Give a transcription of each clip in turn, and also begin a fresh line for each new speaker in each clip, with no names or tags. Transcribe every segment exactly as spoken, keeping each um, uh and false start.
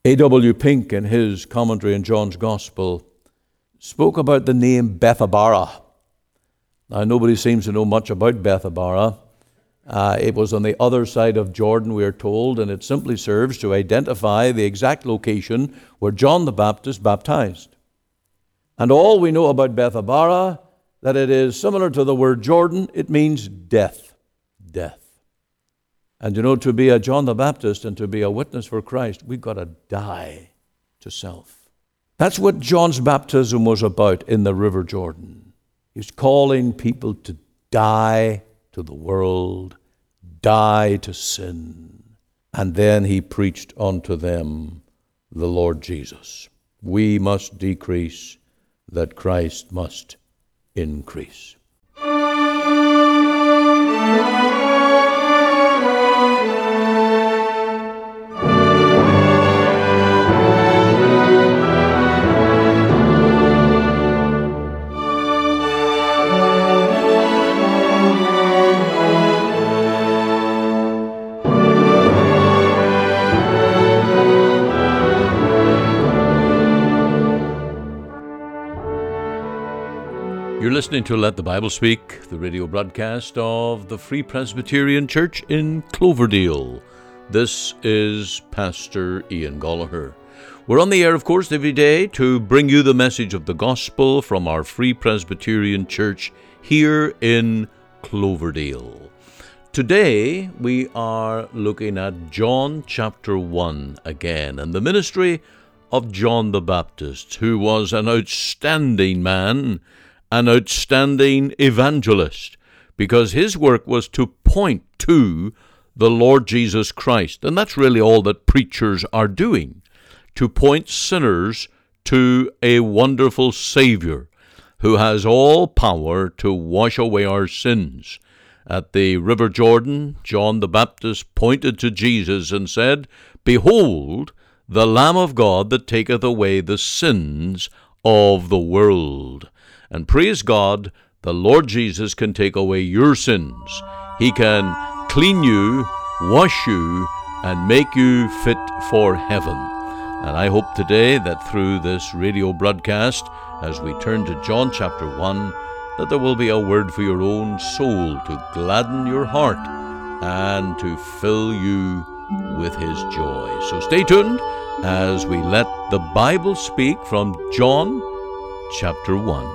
A W Pink, in his commentary on John's Gospel, spoke about the name Bethabara. Now, nobody seems to know much about Bethabara. Uh, it was on the other side of Jordan, we are told, and it simply serves to identify the exact location where John the Baptist baptized. And all we know about Bethabara, that it is similar to the word Jordan, it means death. Death. And you know, to be a John the Baptist and to be a witness for Christ, we've got to die to self. That's what John's baptism was about in the River Jordan. He's calling people to die to the world, die to sin. And then he preached unto them the Lord Jesus. We must decrease, that Christ must increase. You're listening to Let the Bible Speak, the radio broadcast of the Free Presbyterian Church in Cloverdale. This is Pastor Ian Gallagher. We're on the air, of course, every day to bring you the message of the gospel from our Free Presbyterian Church here in Cloverdale. Today, we are looking at John chapter one again, and the ministry of John the Baptist, who was an outstanding man, an outstanding evangelist, because his work was to point to the Lord Jesus Christ. And that's really all that preachers are doing, to point sinners to a wonderful Savior who has all power to wash away our sins. At the River Jordan, John the Baptist pointed to Jesus and said, "Behold, the Lamb of God that taketh away the sins of the world." And praise God, the Lord Jesus can take away your sins. He can clean you, wash you, and make you fit for heaven. And I hope today that through this radio broadcast, as we turn to John chapter one, that there will be a word for your own soul to gladden your heart and to fill you with his joy. So stay tuned as we let the Bible speak from John chapter one.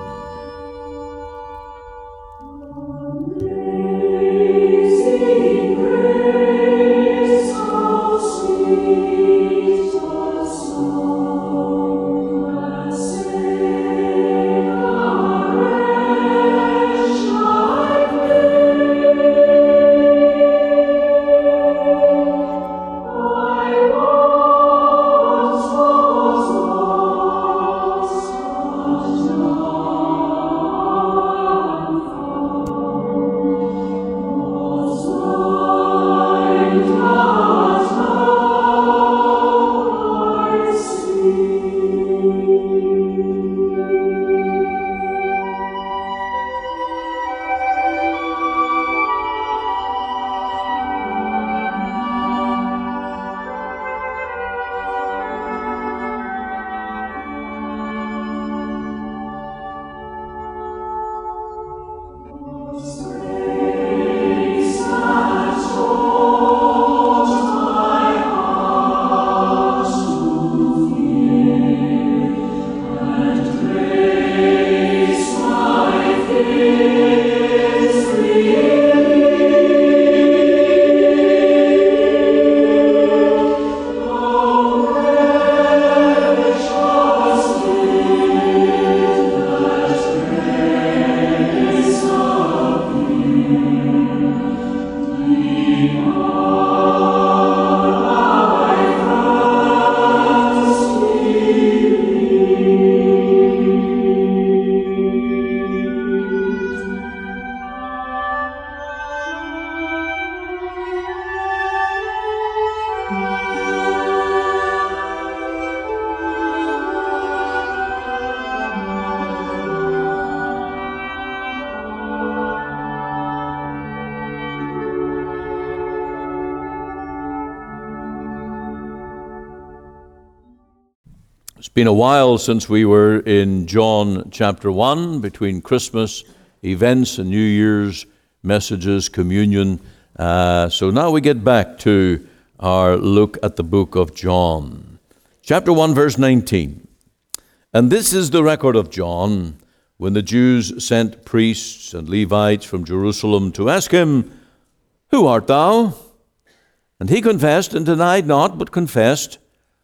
Oh
It's been a while since we were in John chapter one, between Christmas events and New Year's messages, communion. Uh, so now we get back to our look at the book of John. Chapter one, verse nineteen. And this is the record of John, when the Jews sent priests and Levites from Jerusalem to ask him, "Who art thou?" And he confessed and denied not, but confessed,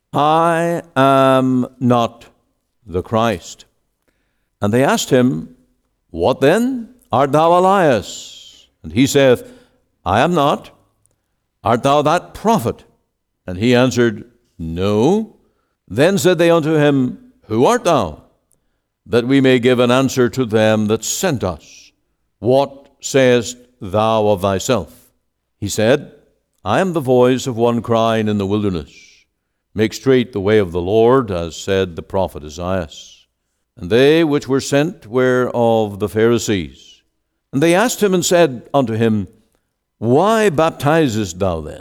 "I am not the Christ." And they asked him, "What then? Art thou Elias?" And he saith, "I am not." "Art thou that prophet?" And he answered, "No." Then said they unto him, "Who art thou? That we may give an answer to them that sent us. What sayest thou of thyself?" He said, "I am the voice of one crying in the wilderness, Make straight the way of the Lord, as said the prophet Isaiah. And they which were sent were of the Pharisees. And they asked him and said unto him, Why baptizest thou then,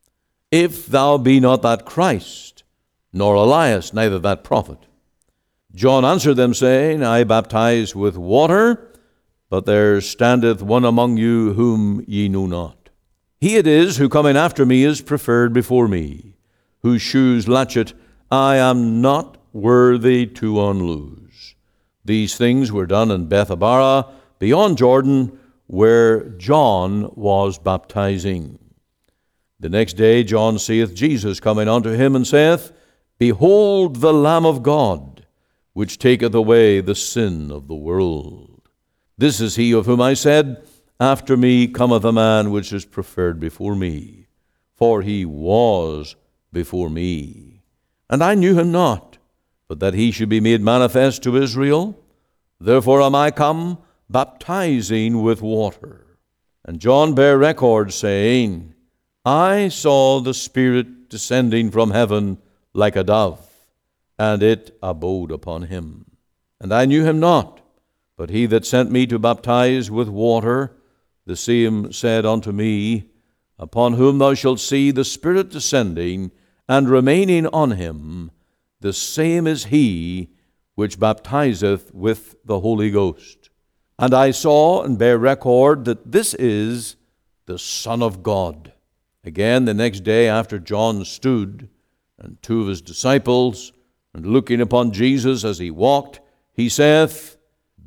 if thou be not that Christ, nor Elias, neither that prophet? John answered them, saying, I baptize with water, but there standeth one among you whom ye know not. He it is who coming after me is preferred before me, whose shoes latchet I am not worthy to unloose. These things were done in Bethabara, beyond Jordan, where John was baptizing. The next day John seeth Jesus coming unto him, and saith, Behold the Lamb of God, which taketh away the sin of the world. This is he of whom I said, After me cometh a man which is preferred before me, for he was before me. And I knew him not, but that he should be made manifest to Israel. Therefore am I come, baptizing with water. And John bare record, saying, I saw the Spirit descending from heaven like a dove, and it abode upon him. And I knew him not, but he that sent me to baptize with water, the same said unto me, Upon whom thou shalt see the Spirit descending and remaining on him, the same is he which baptizeth with the Holy Ghost. And I saw and bear record that this is the Son of God. Again, the next day after John stood, and two of his disciples, and looking upon Jesus as he walked, he saith,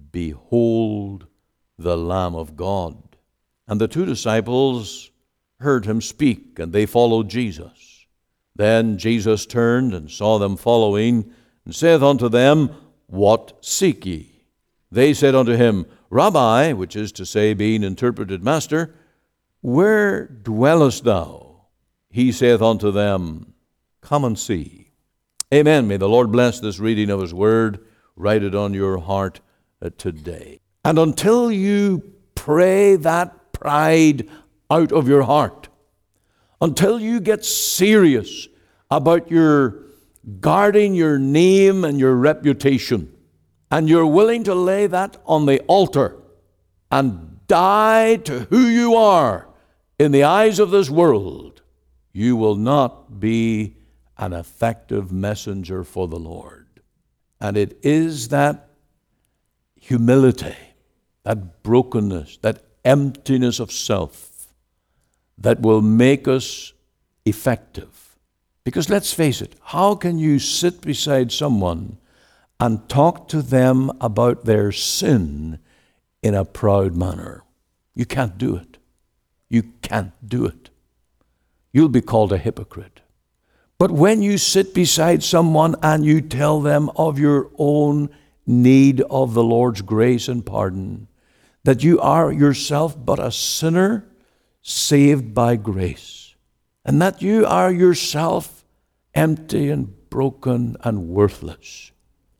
Behold the Lamb of God. And the two disciples heard him speak, and they followed Jesus. Then Jesus turned and saw them following, and saith unto them, What seek ye? They said unto him, Rabbi, which is to say, being interpreted, Master, where dwellest thou? He saith unto them, Come and see. Amen. May the Lord bless this reading of his word. Write it on your heart today. And until you pray that pride out of your heart, until you get serious about your guarding your name and your reputation, and you're willing to lay that on the altar and die to who you are in the eyes of this world, you will not be an effective messenger for the Lord. And it is that humility, that brokenness, that emptiness of self that will make us effective. Because let's face it, how can you sit beside someone and talk to them about their sin in a proud manner? You can't do it. You can't do it. You'll be called a hypocrite. But when you sit beside someone and you tell them of your own need of the Lord's grace and pardon, that you are yourself but a sinner saved by grace, and that you are yourself empty and broken and worthless,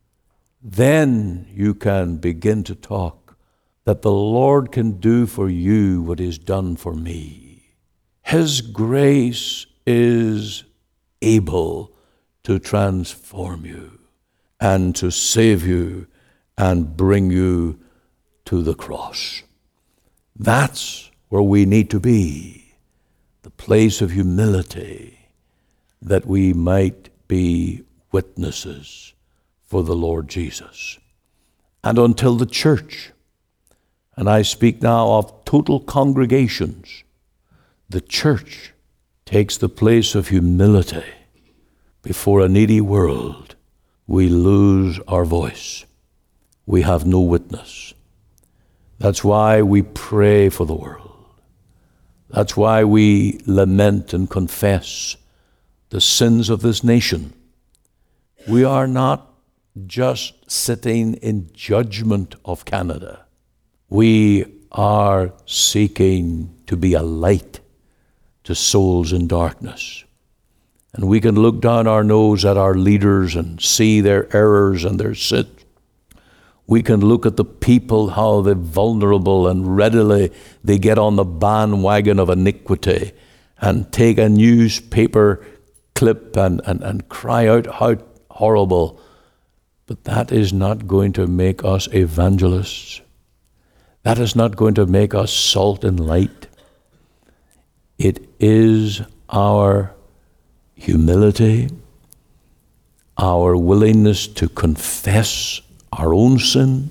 then you can begin to talk that the Lord can do for you what is done for me. His grace is able to transform you and to save you and bring you to the cross. That's where we need to be, the place of humility, that we might be witnesses for the Lord Jesus. And until the church, and I speak now of total congregations, the church takes the place of humility before a needy world, we lose our voice. We have no witness. That's why we pray for the world. That's why we lament and confess the sins of this nation. We are not just sitting in judgment of Canada. We are seeking to be a light to souls in darkness. And we can look down our nose at our leaders and see their errors and their sins. We can look at the people, how they're vulnerable and readily they get on the bandwagon of iniquity and take a newspaper clip and, and, and cry out how horrible. But that is not going to make us evangelists. That is not going to make us salt and light. It is our humility, our willingness to confess our own sin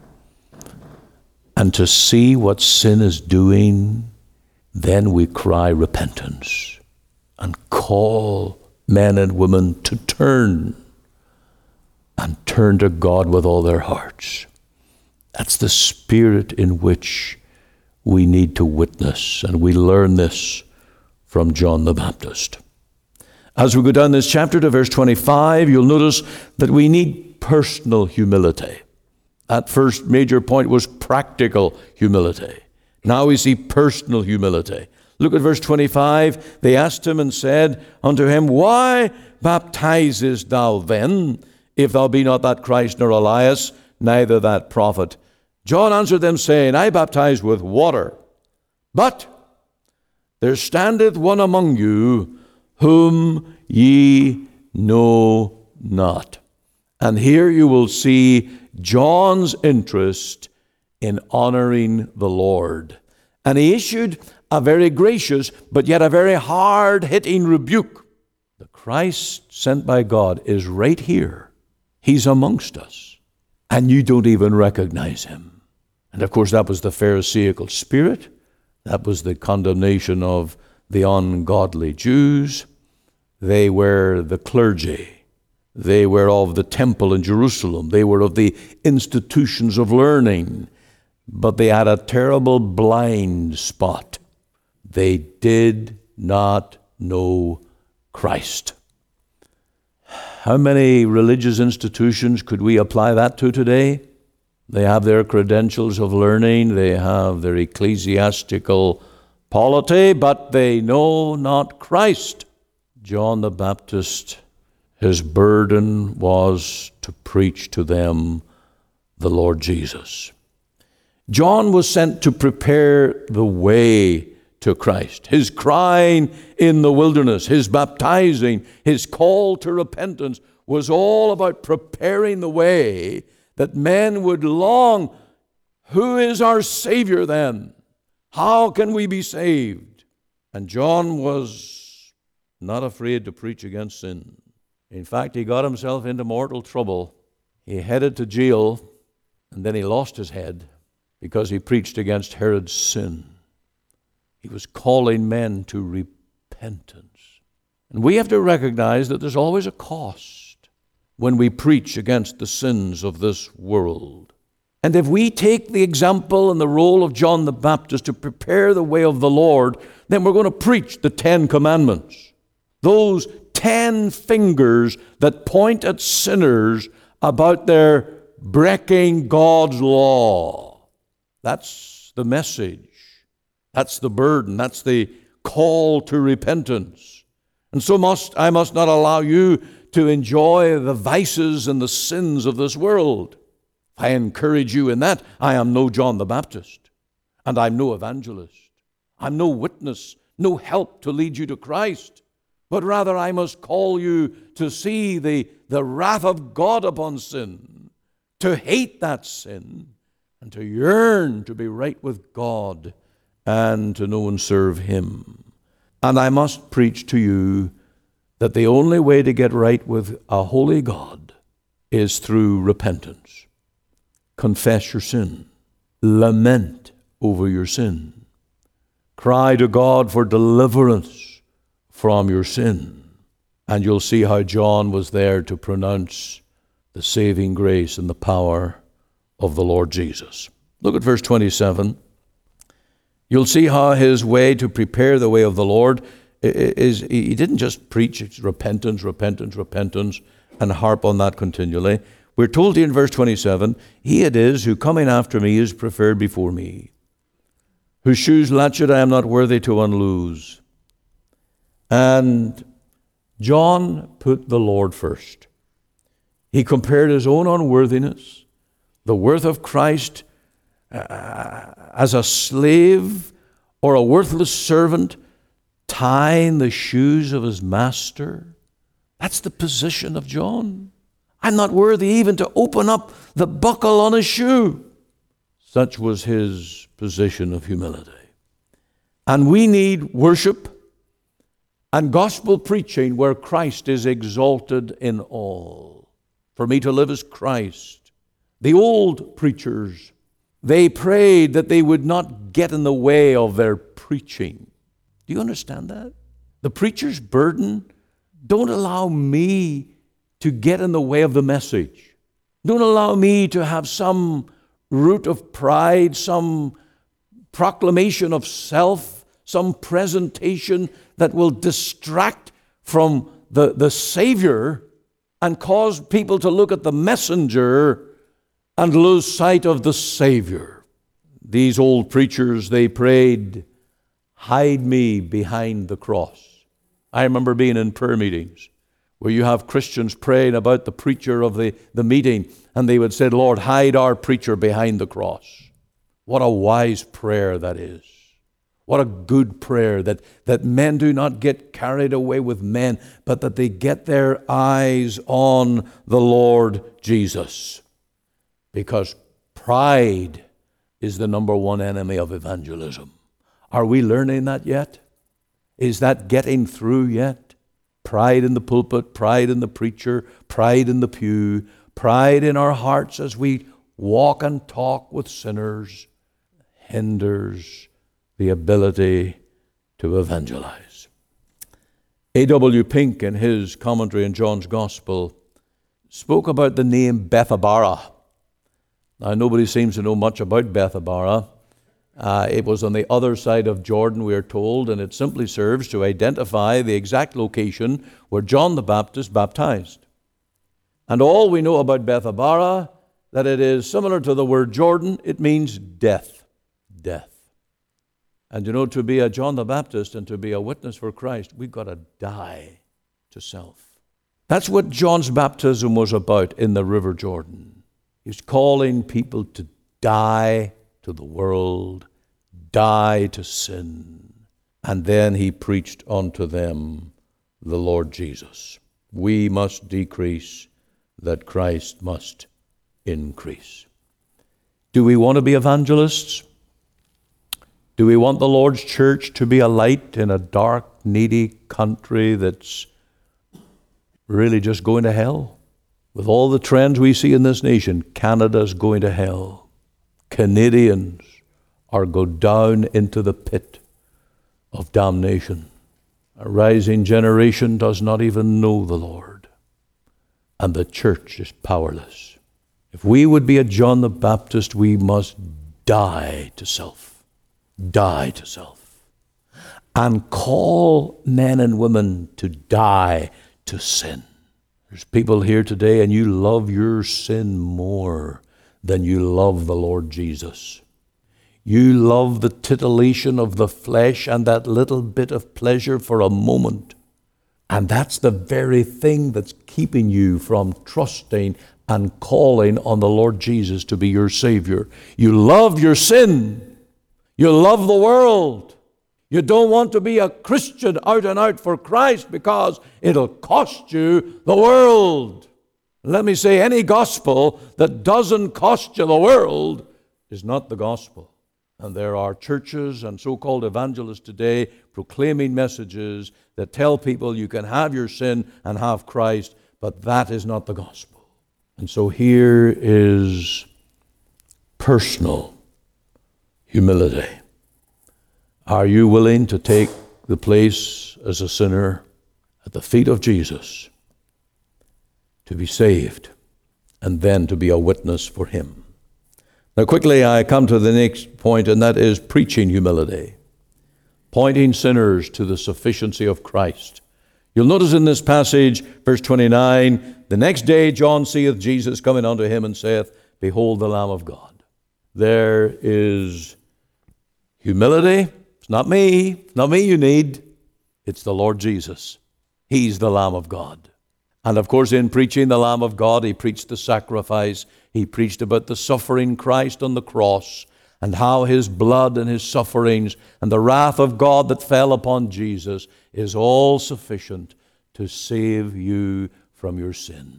and to see what sin is doing. Then we cry repentance and call men and women to turn and turn to God with all their hearts. That's the spirit in which we need to witness, and we learn this from John the Baptist. As we go down this chapter to verse twenty-five, you'll notice that we need personal humility. That first major point was practical humility. Now we see personal humility. Look at verse twenty-five. They asked him and said unto him, Why baptizest thou then, if thou be not that Christ, nor Elias, neither that prophet? John answered them, saying, I baptize with water, but there standeth one among you, whom ye know not. And here you will see John's interest in honoring the Lord. And he issued a very gracious, but yet a very hard-hitting rebuke. The Christ sent by God is right here. He's amongst us. And you don't even recognize him. And of course, that was the Pharisaical spirit. That was the condemnation of the ungodly Jews. They were the clergy. They were of the temple in Jerusalem. They were of the institutions of learning. But they had a terrible blind spot. They did not know Christ. How many religious institutions could we apply that to today? They have their credentials of learning. They have their ecclesiastical polity, but they know not Christ. John the Baptist, his burden was to preach to them the Lord Jesus. John was sent to prepare the way to Christ. His crying in the wilderness, his baptizing, his call to repentance was all about preparing the way that men would long. Who is our Savior then? How can we be saved? And John was not afraid to preach against sin. In fact, he got himself into mortal trouble. He headed to jail, and then he lost his head because he preached against Herod's sin. He was calling men to repentance. And we have to recognize that there's always a cost when we preach against the sins of this world. And if we take the example and the role of John the Baptist to prepare the way of the Lord, then we're going to preach the Ten Commandments. Those ten fingers that point at sinners about their breaking God's law. That's the message. That's the burden. That's the call to repentance. And so must I must not allow you to enjoy the vices and the sins of this world. I encourage you in that. I am no John the Baptist, and I'm no evangelist. I'm no witness, no help to lead you to Christ, but rather I must call you to see the, the wrath of God upon sin, to hate that sin, and to yearn to be right with God and to know and serve Him. And I must preach to you that the only way to get right with a holy God is through repentance. Confess your sin. Lament over your sin. Cry to God for deliverance from your sin. And you'll see how John was there to pronounce the saving grace and the power of the Lord Jesus. Look at verse twenty-seven. You'll see how his way to prepare the way of the Lord is, he didn't just preach repentance, repentance, repentance, and harp on that continually. We're told here in verse twenty-seven, he it is who coming after me is preferred before me, whose shoes latchet I am not worthy to unloose. And John put the Lord first. He compared his own unworthiness, the worth of Christ uh, as a slave or a worthless servant tying the shoes of his master. That's the position of John. I'm not worthy even to open up the buckle on his shoe. Such was his position of humility. And we need worship and gospel preaching where Christ is exalted in all. For me to live as Christ. The old preachers, they prayed that they would not get in the way of their preaching. Do you understand that? The preacher's burden, don't allow me to get in the way of the message. Don't allow me to have some root of pride, some proclamation of self, some presentation that will distract from the, the Savior and cause people to look at the messenger and lose sight of the Savior. These old preachers, they prayed, hide me behind the cross. I remember being in prayer meetings where you have Christians praying about the preacher of the, the meeting, and they would say, Lord, hide our preacher behind the cross. What a wise prayer that is. What a good prayer that, that men do not get carried away with men, but that they get their eyes on the Lord Jesus. Because pride is the number one enemy of evangelism. Are we learning that yet? Is that getting through yet? Pride in the pulpit, pride in the preacher, pride in the pew, pride in our hearts as we walk and talk with sinners hinders the ability to evangelize. A W Pink, in his commentary on John's Gospel, spoke about the name Bethabara. Now, nobody seems to know much about Bethabara. Uh, it was on the other side of Jordan, we are told, and it simply serves to identify the exact location where John the Baptist baptized. And all we know about Bethabara, that it is similar to the word Jordan, it means death. Death. And you know, to be a John the Baptist and to be a witness for Christ, we've got to die to self. That's what John's baptism was about in the River Jordan. He's calling people to die to the world, die to sin. And then he preached unto them the Lord Jesus. We must decrease, that Christ must increase. Do we want to be evangelists? Do we want the Lord's church to be a light in a dark, needy country that's really just going to hell? With all the trends we see in this nation, Canada's going to hell. Canadians are go down into the pit of damnation. A rising generation does not even know the Lord. And the church is powerless. If we would be a John the Baptist, we must die to self. Die to self. And call men and women to die to sin. There's people here today and you love your sin more than you love the Lord Jesus. You love the titillation of the flesh and that little bit of pleasure for a moment. And that's the very thing that's keeping you from trusting and calling on the Lord Jesus to be your Savior. You love your sin. You love the world. You don't want to be a Christian out and out for Christ because it'll cost you the world. Let me say, any gospel that doesn't cost you the world is not the gospel. And there are churches and so-called evangelists today proclaiming messages that tell people you can have your sin and have Christ, but that is not the gospel. And so here is personal humility. Are you willing to take the place as a sinner at the feet of Jesus, to be saved, and then to be a witness for him? Now quickly I come to the next point, and that is preaching humility, pointing sinners to the sufficiency of Christ. You'll notice in this passage, verse twenty-nine, the next day John seeth Jesus coming unto him, and saith, Behold the Lamb of God. There is humility. It's not me. It's not me you need. It's the Lord Jesus. He's the Lamb of God. And of course, in preaching the Lamb of God, he preached the sacrifice. He preached about the suffering Christ on the cross, and how his blood and his sufferings and the wrath of God that fell upon Jesus is all sufficient to save you from your sin.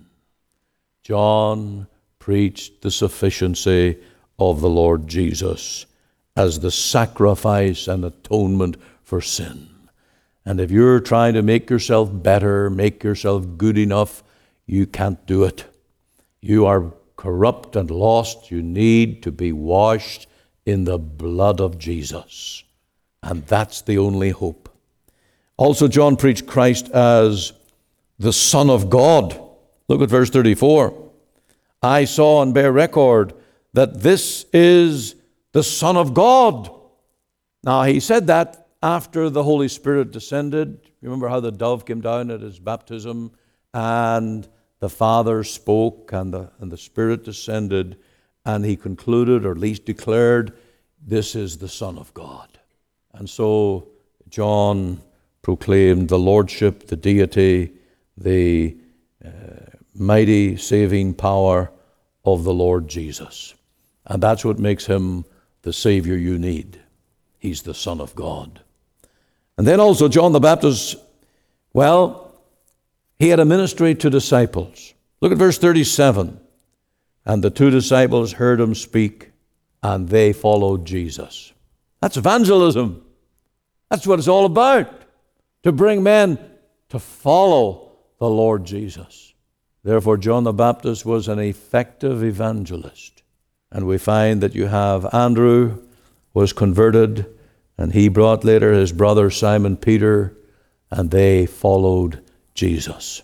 John preached the sufficiency of the Lord Jesus as the sacrifice and atonement for sin. And if you're trying to make yourself better, make yourself good enough, you can't do it. You are corrupt and lost. You need to be washed in the blood of Jesus. And that's the only hope. Also, John preached Christ as the Son of God. Look at verse thirty-four. I saw and bear record that this is the Son of God. Now, he said that after the Holy Spirit descended. Remember how the dove came down at his baptism, and the Father spoke, and the, and the Spirit descended, and he concluded, or at least declared, this is the Son of God. And so John proclaimed the lordship, the deity, the uh, mighty saving power of the Lord Jesus. And that's what makes him the Savior you need. He's the Son of God. And then also John the Baptist, well, he had a ministry to disciples. Look at verse thirty-seven. And the two disciples heard him speak, and they followed Jesus. That's evangelism. That's what it's all about, to bring men to follow the Lord Jesus. Therefore, John the Baptist was an effective evangelist. And we find that you have Andrew was converted, and he brought later his brother Simon Peter, and they followed Jesus.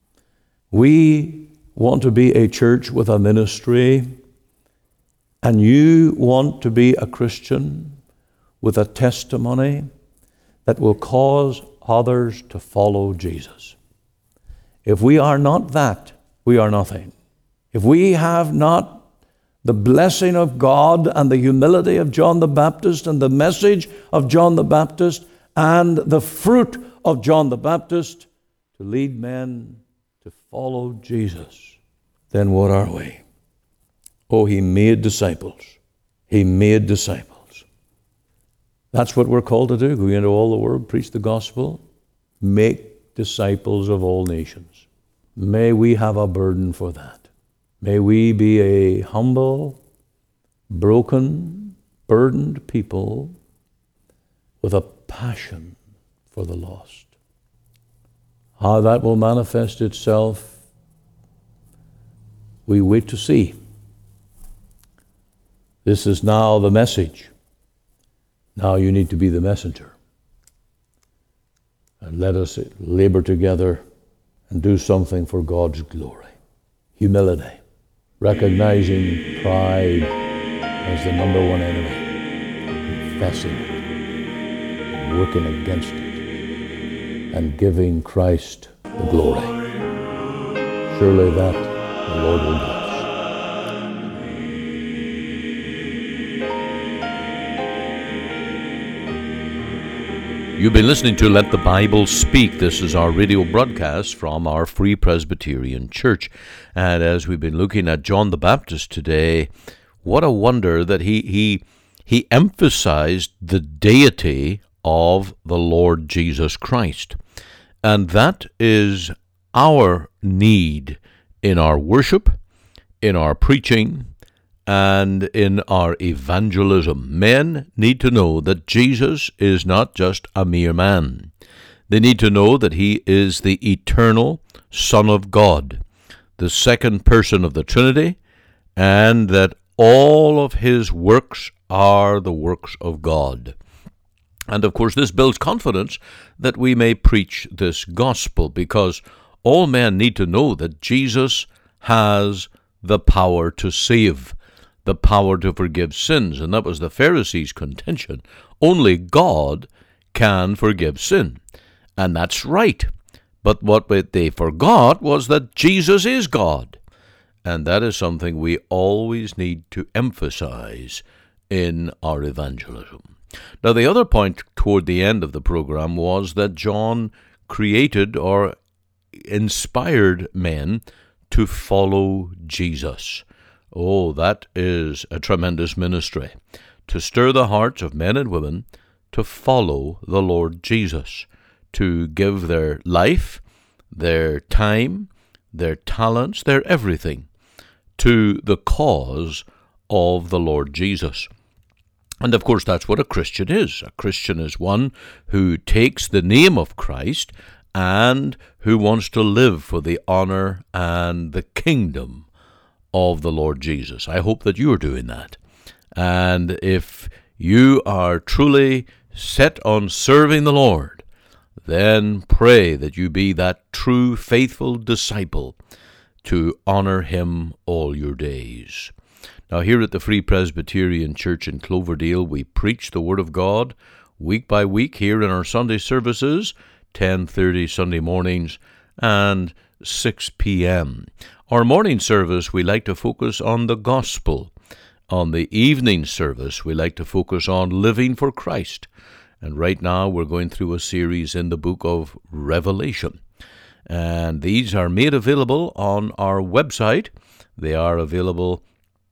We want to be a church with a ministry, and you want to be a Christian with a testimony that will cause others to follow Jesus. If we are not that, we are nothing. If we have not the blessing of God and the humility of John the Baptist and the message of John the Baptist and the fruit of John the Baptist to lead men to follow Jesus, then what are we? Oh, he made disciples. He made disciples. That's what we're called to do. Go into all the world, preach the gospel, make disciples of all nations. May we have a burden for that. May we be a humble, broken, burdened people with a passion for the lost. How that will manifest itself, we wait to see. This is now the message. Now you need to be the messenger. And let us labor together and do something for God's glory. Humility. Recognizing pride as the number one enemy, confessing it, working against it, and giving Christ the glory. Surely that the Lord will bless.
You've been listening to Let the Bible Speak. This is our radio broadcast from our Free Presbyterian Church. And as we've been looking at John the Baptist today, what a wonder that he he he emphasized the deity of the Lord Jesus Christ. And that is our need in our worship, in our preaching, and in our evangelism. Men need to know that Jesus is not just a mere man. They need to know that he is the eternal Son of God, the second person of the Trinity, and that all of his works are the works of God. And of course, this builds confidence that we may preach this gospel, because all men need to know that Jesus has the power to save, the power to forgive sins. And that was the Pharisees' contention. Only God can forgive sin. And that's right. But what they forgot was that Jesus is God. And that is something we always need to emphasize in our evangelism. Now, the other point toward the end of the program was that John created or inspired men to follow Jesus. Oh, that is a tremendous ministry, to stir the hearts of men and women to follow the Lord Jesus, to give their life, their time, their talents, their everything to the cause of the Lord Jesus. And of course, that's what a Christian is. A Christian is one who takes the name of Christ and who wants to live for the honor and the kingdom of the Lord Jesus. I hope that you are doing that. And if you are truly set on serving the Lord, then pray that you be that true, faithful disciple to honor him all your days. Now, here at the Free Presbyterian Church in Cloverdale, we preach the Word of God week by week here in our Sunday services, ten thirty Sunday mornings and six p.m. Our morning service, we like to focus on the gospel. On the evening service, we like to focus on living for Christ. And right now, we're going through a series in the book of Revelation. And these are made available on our website. They are available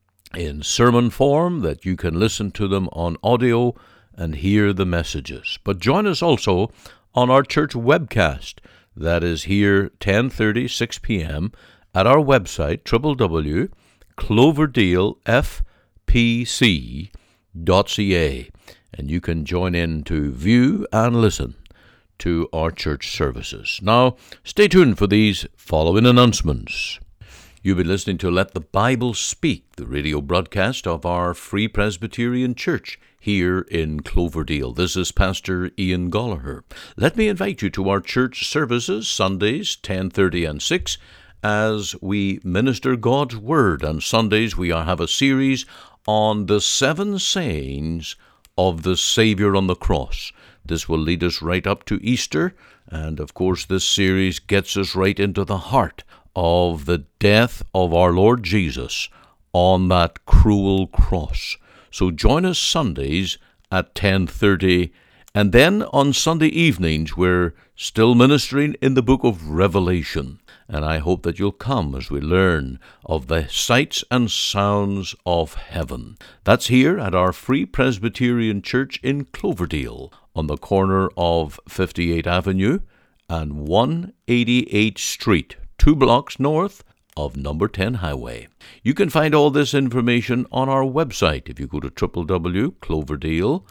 in sermon form, that you can listen to them on audio and hear the messages. But join us also on our church webcast. That is here ten thirty, six p.m. at our website, w w w dot cloverdale f p c dot c a. And you can join in to view and listen to our church services. Now, stay tuned for these following announcements. You've been listening to Let the Bible Speak, the radio broadcast of our Free Presbyterian Church here in Cloverdale. This is Pastor Ian Gollaher. Let me invite you to our church services, Sundays, ten thirty and six, as we minister God's Word. On Sundays, we have a series on the seven sayings of the Savior on the cross. This will lead us right up to Easter, and of course, this series gets us right into the heart of the death of our Lord Jesus on that cruel cross. So join us Sundays at ten thirty, and then on Sunday evenings we're still ministering in the book of Revelation, and I hope that you'll come as we learn of the sights and sounds of heaven. That's here at our Free Presbyterian Church in Cloverdale, on the corner of fifty-eighth Avenue and one eighty-eighth Street, two blocks north of number ten Highway. You can find all this information on our website if you go to w w w dot cloverdale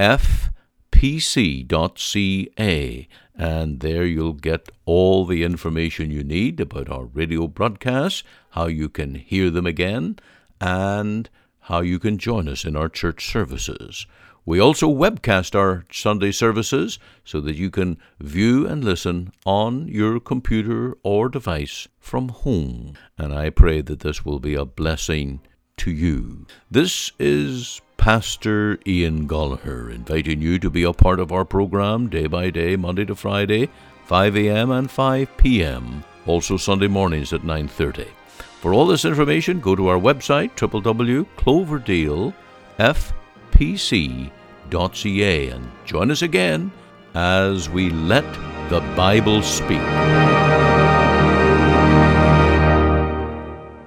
f p c dot c a, and there you'll get all the information you need about our radio broadcasts, how you can hear them again, and how you can join us in our church services. We also webcast our Sunday services so that you can view and listen on your computer or device from home. And I pray that this will be a blessing to you. This is Pastor Ian Gollaher inviting you to be a part of our program day by day, Monday to Friday, five a.m. and five p.m. Also Sunday mornings at nine thirty. For all this information, go to our website, w w w dot cloverdale f p c dot c a, and join us again as we let the Bible speak.